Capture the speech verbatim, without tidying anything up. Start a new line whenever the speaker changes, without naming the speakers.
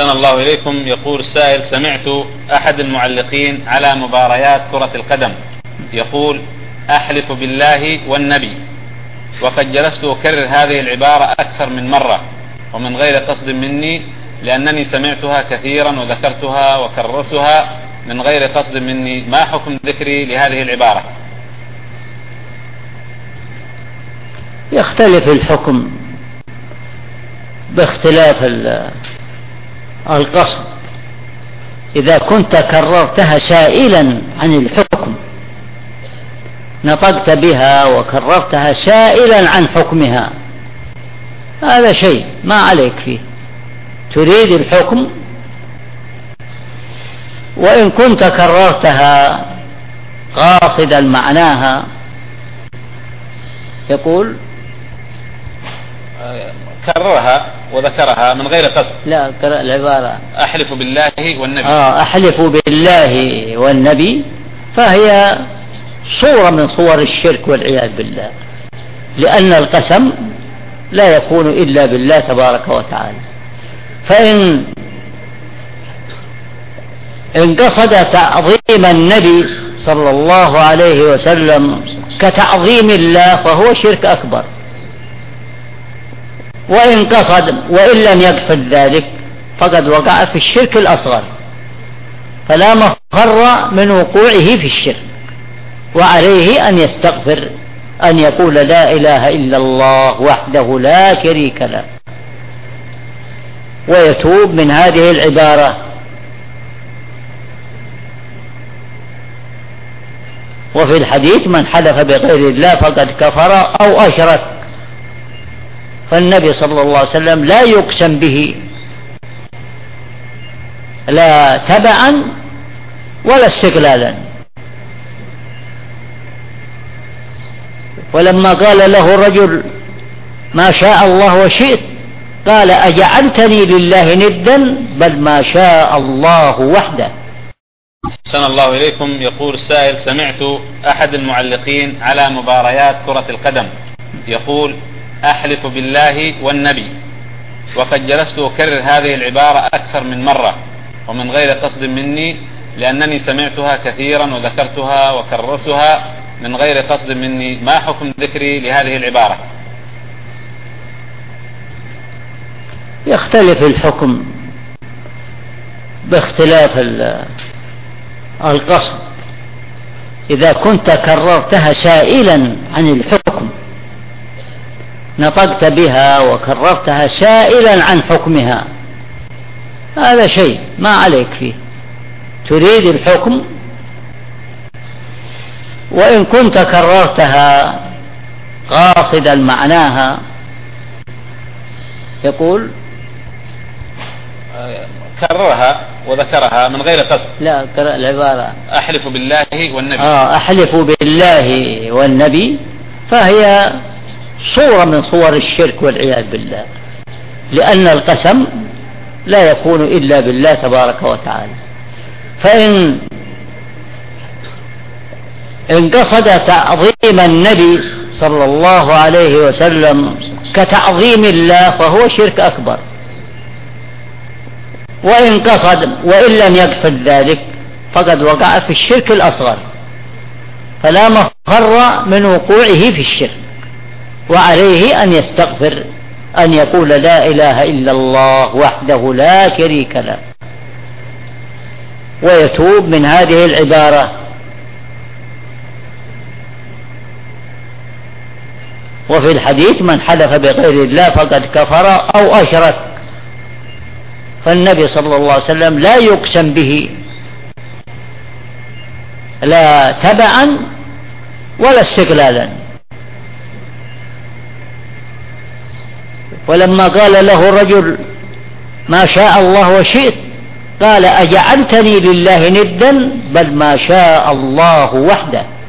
أحسن الله إليكم. يقول السائل: سمعت أحد المعلقين على مباريات كرة القدم يقول: أحلف بالله والنبي، وقد جلست أكرر هذه العبارة أكثر من مرة ومن غير قصد مني، لأنني سمعتها كثيرا وذكرتها وكررتها من غير قصد مني، ما حكم ذكري لهذه العبارة؟
يختلف الحكم باختلاف القصد. إذا كنت كررتها سائلا عن الحكم، نطقت بها وكررتها سائلا عن حكمها، هذا شيء ما عليك فيه، تريد الحكم. وإن كنت كررتها قاصدا معناها، يقول
كررها وذكرها من غير قصد.
لا، قرأ العبارة
أحلف بالله والنبي.
آه أحلف بالله والنبي، فهي صورة من صور الشرك والعياذ بالله، لأن القسم لا يكون إلا بالله تبارك وتعالى. فإن إن قصد تعظيم النبي صلى الله عليه وسلم كتعظيم الله فهو شرك أكبر، وإن قصد وإن لم يقصد ذلك فقد وقع في الشرك الأصغر، فلا مفر من وقوعه في الشرك، وعليه أن يستغفر، أن يقول لا إله إلا الله وحده لا شريك له، ويتوب من هذه العبارة. وفي الحديث: من حلف بغير الله فقد كفر أو أشرك. فالنبي صلى الله عليه وسلم لا يقسم به لا تبعا ولا استقلالا. ولما قال له الرجل: ما شاء الله وشئت، قال: أجعلتني لله ندا؟ بل ما شاء الله وحده.
أحسن الله إليكم. يقول السائل: سمعت أحد المعلقين على مباريات كرة القدم يقول: أحلف بالله والنبي، وقد جلست أكرر هذه العبارة أكثر من مرة ومن غير قصد مني، لأنني سمعتها كثيرا وذكرتها وكررتها من غير قصد مني، ما حكم ذكري لهذه العبارة؟
يختلف الحكم باختلاف القصد. إذا كنت كررتها سائلا عن الحكم، نطقت بها وكررتها سائلا عن حكمها، هذا شيء ما عليك فيه، تريد الحكم. وإن كنت كررتها قاصدا معناها، يقول
كررها وذكرها من غير قصد.
لا، قرأ العبارة:
أحلف بالله والنبي.
آه أحلف بالله والنبي، فهي صورة من صور الشرك والعياذ بالله، لأن القسم لا يكون إلا بالله تبارك وتعالى. فإن إن قصد تعظيم النبي صلى الله عليه وسلم كتعظيم الله فهو شرك أكبر، وإن قصد وإن لم يقصد ذلك فقد وقع في الشرك الأصغر، فلا مفر من وقوعه في الشرك، وعليه أن يستغفر، أن يقول لا إله إلا الله وحده لا شريك له، ويتوب من هذه العبارة. وفي الحديث: من حلف بغير الله فقد كفر أو أشرك. فالنبي صلى الله عليه وسلم لا يقسم به لا تبعا ولا استقلالا. ولما قال له الرجل: ما شاء الله وشئت، قال: أجعلتني لله ندا؟ بل ما شاء الله وحده.